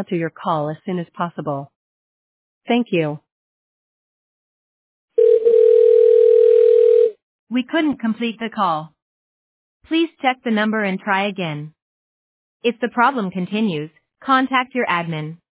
answer your call as soon as possible. Thank you. We couldn't complete the call. Please check the number and try again. If the problem continues, contact your admin.